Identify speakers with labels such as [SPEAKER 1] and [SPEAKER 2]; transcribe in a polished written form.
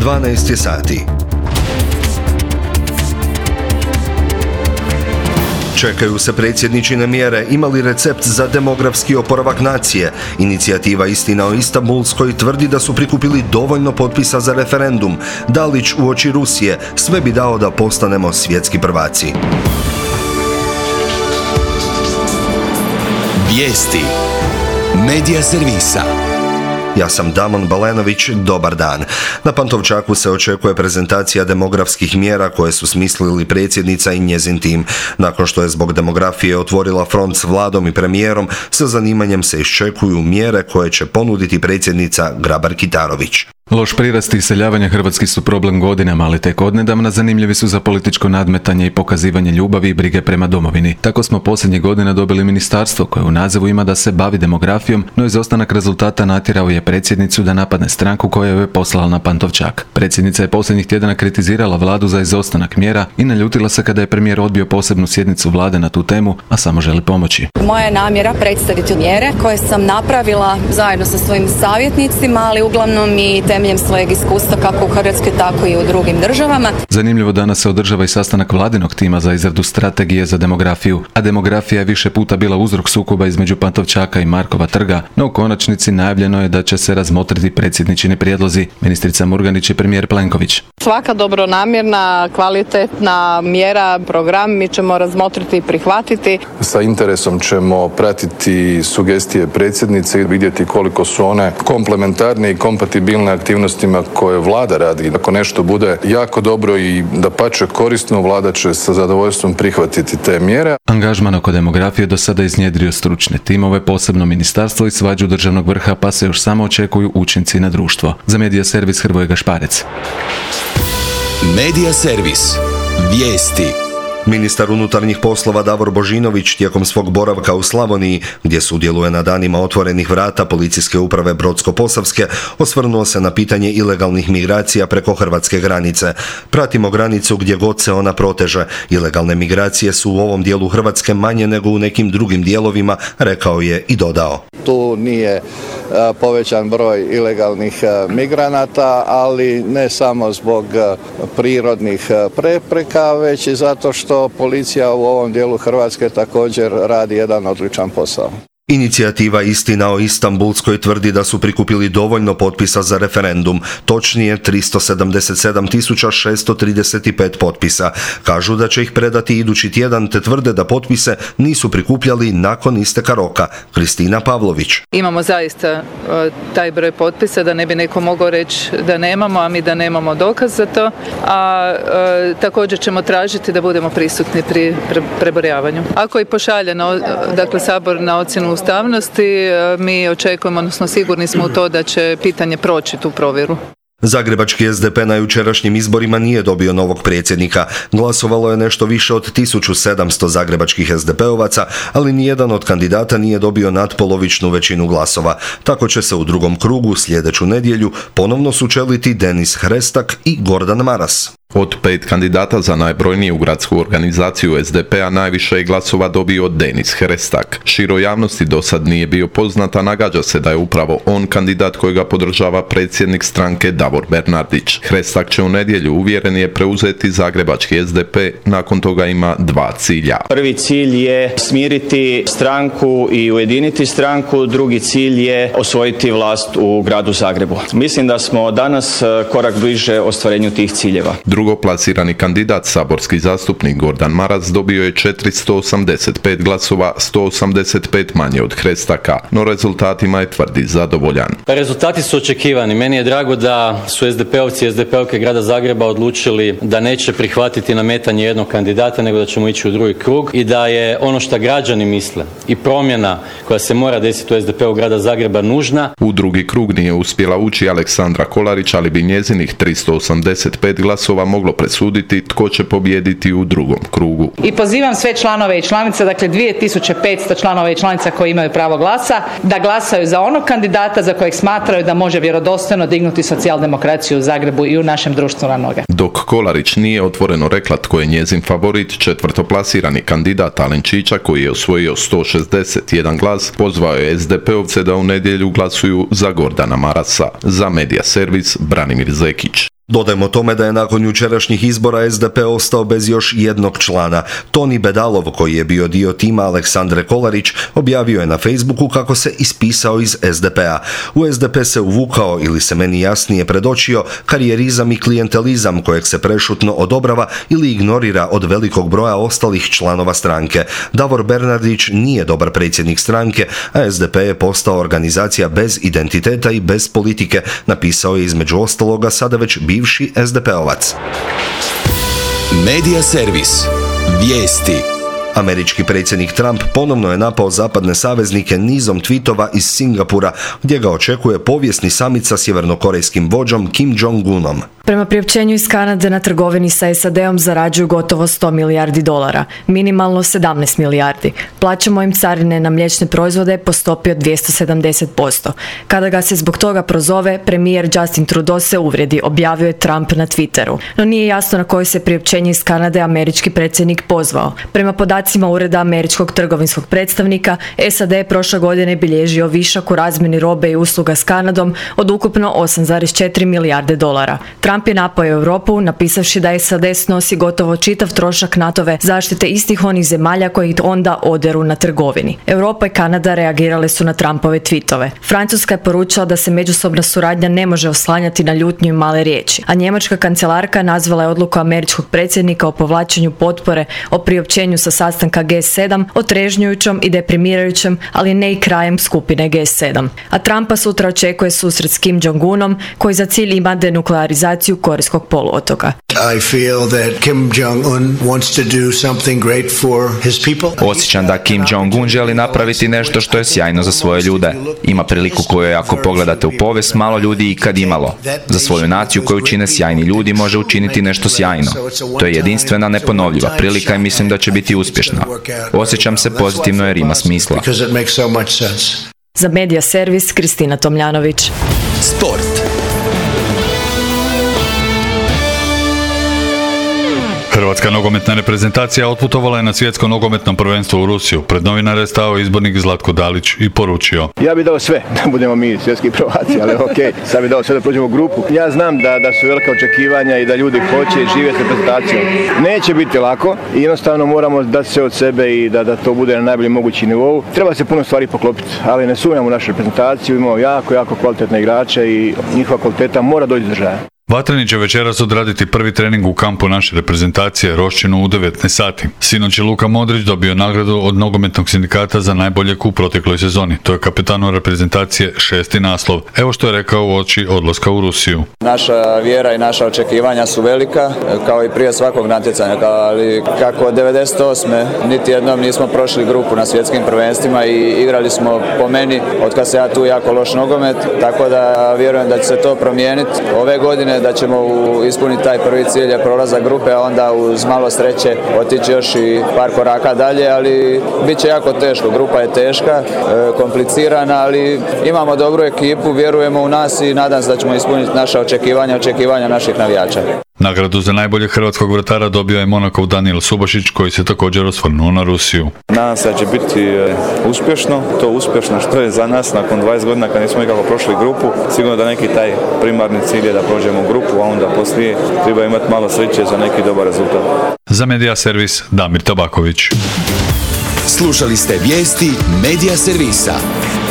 [SPEAKER 1] 12 sati. Čekaju se predsjedničine mjere, imali recept za demografski oporavak nacije. Inicijativa Istina o Istanbulskoj tvrdi da su prikupili dovoljno potpisa za referendum. Dalić uoči Rusije, sve bi dao da postanemo svjetski prvaci.
[SPEAKER 2] Vijesti Medija servisa.
[SPEAKER 1] Ja sam Damon Balenović, dobar dan. Na Pantovčaku se očekuje prezentacija demografskih mjera koje su smislili predsjednica i njezin tim. Nakon što je zbog demografije otvorila front s vladom i premijerom, sa zanimanjem se iščekuju mjere koje će ponuditi predsjednica Grabar-Kitarović.
[SPEAKER 3] Loš prirast i iseljavanja hrvatski su problem godinama, ali tek odnedavna zanimljivi su za političko nadmetanje i pokazivanje ljubavi i brige prema domovini. Tako smo posljednjih godina dobili ministarstvo koje u nazivu ima da se bavi demografijom, no izostanak rezultata natjerao je predsjednicu da napadne stranku koja ju je poslala na Pantovčak. Predsjednica je posljednjih tjedana kritizirala vladu za izostanak mjera i naljutila se kada je premijer odbio posebnu sjednicu vlade na tu temu, a samo želi pomoći.
[SPEAKER 4] Moja je namjera predstaviti mjere koje sam napravila zajedno sa svojim savjetnicima, ali uglavnom i temeljem svojeg iskustva kako u Hrvatskoj, tako i u drugim državama.
[SPEAKER 3] Zanimljivo, danas se održava i sastanak vladinog tima za izradu strategije za demografiju, a demografija je više puta bila uzrok sukoba između Pantovčaka i Markova trga, no u konačnici najavljeno je da će se razmotriti predsjedničini prijedlozi. Ministrica Murganić i premijer Plenković.
[SPEAKER 5] Svaka dobronamjerna, kvalitetna mjera, program mi ćemo razmotriti i prihvatiti.
[SPEAKER 6] Sa interesom ćemo pratiti sugestije predsjednice i vidjeti koliko su one komplementarne i kompatibilne aktivnostima koje vlada radi. Ako nešto bude jako dobro i dapače korisno, vlada će sa zadovoljstvom prihvatiti te mjere.
[SPEAKER 3] Angažman oko demografije do sada iznjedrio stručne timove, posebno ministarstvo i svađu državnog vrha, pa se još samo očekuju učinci na društvo. Za Medija servis Hrvoje Gašparec.
[SPEAKER 2] Medija servis. Vijesti.
[SPEAKER 1] Ministar unutarnjih poslova Davor Božinović tijekom svog boravka u Slavoniji, gdje sudjeluje na danima otvorenih vrata Policijske uprave Brodsko-posavske, osvrnuo se na pitanje ilegalnih migracija preko hrvatske granice. Pratimo granicu gdje god se ona proteže. Ilegalne migracije su u ovom dijelu Hrvatske manje nego u nekim drugim dijelovima, rekao je i dodao.
[SPEAKER 7] Tu nije povećan broj ilegalnih migranata, ali ne samo zbog prirodnih prepreka, već i zato što policija u ovom dijelu Hrvatske također radi jedan odličan posao.
[SPEAKER 1] Inicijativa Istina o Istanbulskoj tvrdi da su prikupili dovoljno potpisa za referendum, točnije 377.635 potpisa. Kažu da će ih predati idući tjedan, te tvrde da potpise nisu prikupljali nakon isteka roka. Kristina Pavlović.
[SPEAKER 8] Imamo zaista taj broj potpisa, da ne bi neko mogao reći da nemamo, a mi da nemamo dokaz za to. A također ćemo tražiti da budemo prisutni pri prebrojavanju. Ako i pošalje Sabor na ocjenu ustavnosti, mi očekujemo, odnosno sigurni smo u to da će pitanje proći tu provjeru.
[SPEAKER 1] Zagrebački SDP na jučerašnjim izborima nije dobio novog predsjednika. Glasovalo je nešto više od 1700 zagrebačkih SDP-ovaca, ali nijedan od kandidata nije dobio nadpolovičnu većinu glasova. Tako će se u drugom krugu sljedeću nedjelju ponovno sučeliti Denis Hrestak i Gordan Maras.
[SPEAKER 9] Od 5 kandidata za najbrojniju gradsku organizaciju SDP-a najviše je glasova dobio Denis Hrestak. Široj javnosti do sad nije bio poznat, a nagađa se da je upravo on kandidat kojega podržava predsjednik stranke Davor Bernardić. Hrestak će u nedjelju, uvjeren je, preuzeti zagrebački SDP, nakon toga ima 2 cilja.
[SPEAKER 10] Prvi cilj je smiriti stranku i ujediniti stranku, drugi cilj je osvojiti vlast u gradu Zagrebu. Mislim da smo danas korak bliže ostvarenju tih ciljeva.
[SPEAKER 9] Drugoplasirani kandidat, saborski zastupnik Gordan Maras, dobio je 485 glasova, 185 manje od Hrestaka, no rezultatima je, tvrdi, zadovoljan.
[SPEAKER 11] Rezultati su očekivani. Meni je drago da su SDP-ovci i SDP-ovke grada Zagreba odlučili da neće prihvatiti nametanje jednog kandidata, nego da ćemo ići u drugi krug i da je ono što građani misle i promjena koja se mora desiti u SDP-u grada Zagreba nužna.
[SPEAKER 9] U drugi krug nije uspjela ući Aleksandra Kolarić, ali bi njezinih 385 glasova moglo presuditi tko će pobijediti u drugom krugu.
[SPEAKER 12] I pozivam sve članove i članice, dakle 2500 članova i članica koji imaju pravo glasa, da glasaju za onog kandidata za kojeg smatraju da može vjerodostojno dignuti socijaldemokraciju u Zagrebu i u našem društvu na noge.
[SPEAKER 9] Dok Kolarić nije otvoreno rekla tko je njezin favorit, četvrtoplasirani kandidat Alen Čiča, koji je osvojio 161 glas, pozvao je SDP-ovce da u nedjelju glasuju za Gordana Marasa. Za Medija servis Branimir Zekić.
[SPEAKER 1] Dodajmo tome da je nakon jučerašnjih izbora SDP ostao bez još jednog člana. Toni Bedalov, koji je bio dio tima Aleksandre Kolarić, objavio je na Facebooku kako se ispisao iz SDP-a. U SDP se uvukao, ili se meni jasnije predočio, karijerizam i klijentelizam kojeg se prešutno odobrava ili ignorira od velikog broja ostalih članova stranke. Davor Bernardić nije dobar predsjednik stranke, a SDP je postao organizacija bez identiteta i bez politike, napisao je između ostaloga sada već bivši SDP-ovac.
[SPEAKER 2] Medija servis. Vijesti.
[SPEAKER 1] Američki predsjednik Trump ponovno je napao zapadne saveznike nizom tweetova iz Singapura, gdje ga očekuje povijesni samit sa sjevernokorejskim vođom Kim Jong-unom.
[SPEAKER 13] Prema priopćenju iz Kanade, na trgovini sa SAD-om zarađuju gotovo $100 milijardi, minimalno 17 milijardi. Plaćamo im carine na mliječne proizvode po stopi od 270%. Kada ga se zbog toga prozove, premijer Justin Trudeau se uvrijedi, objavio je Trump na Twitteru. No nije jasno na koje se priopćenje iz Kanade američki predsjednik pozvao. Prema podacima Ureda američkog trgovinskog predstavnika, SAD je prošle godine bilježio višak u razmjeni robe i usluga s Kanadom od ukupno 8,4 milijarde dolara. Trump je napao Europu, napisavši da SAD snosi gotovo čitav trošak NATO-ve zaštite istih onih zemalja koji ih onda oderu na trgovini. Europa i Kanada reagirale su na Trumpove tweetove. Francuska je poručila da se međusobna suradnja ne može oslanjati na ljutnju i male riječi, a njemačka kancelarka nazvala je odluku američkog predsjednika o povlačenju potpore o priopćenju sa sastanka G7 otrežnjujućom i deprimirajućom, ali ne i krajem skupine G7. A Trumpa sutra očekuje susret s Kim Jong-unom, koji za cilj ima denuklearizaciju Korejskog poluotoka.
[SPEAKER 14] I feel that Kim Jong-un wants to do something great for his people.
[SPEAKER 15] Osjećam da Kim Jong-un želi napraviti nešto što je sjajno za svoje ljude. Ima priliku koju, ako pogledate u povijest, malo ljudi ikad imalo. Za svoju naciju koju čine sjajni ljudi može učiniti nešto sjajno. To je jedinstvena, neponovljiva prilika i mislim da će biti uspješna. Osjećam se pozitivno jer ima smisla.
[SPEAKER 13] Za Medija servis, Kristina Tomljanović.
[SPEAKER 2] Sport.
[SPEAKER 16] Hrvatska nogometna reprezentacija otputovala je na svjetsko nogometno prvenstvo u Rusiju. Pred novinare je stao izbornik Zlatko Dalić i poručio:
[SPEAKER 17] ja bih dao sve da budemo mi svjetski prvaci, ali okej, sad bih dao sve da prođemo grupu. Ja znam da su velika očekivanja i da ljudi hoće i žive s reprezentacijom. Neće biti lako i jednostavno moramo dati sve od sebe i da to bude na najbolji mogući nivou. Treba se puno stvari poklopiti, ali ne sumnjamo u našu reprezentaciju, imamo jako kvalitetne igrače i njihova kvaliteta mora doći do izražaja.
[SPEAKER 16] Vatreni će večeras odraditi prvi trening u kampu naše reprezentacije Roščinu u 19 sati. Sinoć je Luka Modrić dobio nagradu od nogometnog sindikata za najboljeg u protekloj sezoni. To je kapetanu reprezentacije 6. naslov. Evo što je rekao uoči odlaska u Rusiju.
[SPEAKER 18] Naša vjera i naša očekivanja su velika, kao i prije svakog natjecanja, ali kako od 98. niti jednom nismo prošli grupu na svjetskim prvenstvima i igrali smo, po meni, od kad se ja tu, jako loš nogomet, tako da vjerujem da će se to promijeniti ove godine, da ćemo ispuniti taj prvi cilj, je prolazak grupe, a onda uz malo sreće otići još i par koraka dalje, ali bit će jako teško. Grupa je teška, komplicirana, ali imamo dobru ekipu, vjerujemo u nas i nadam se da ćemo ispuniti naša očekivanja naših navijača.
[SPEAKER 16] Nagradu za najboljeg hrvatskog vratara dobio je Monakov Danijel Subašić, koji se također osvrnuo na Rusiju.
[SPEAKER 19] Nadam se da će biti uspješno, to uspješno što je za nas nakon 20 godina kad nismo nikako prošli grupu. Sigurno da neki taj primarni cilj je da prođemo grupu, a onda poslije treba imati malo sreće za neki dobar rezultat.
[SPEAKER 16] Za Medija servis, Damir Tabaković.
[SPEAKER 2] Slušali ste vijesti Medija servisa.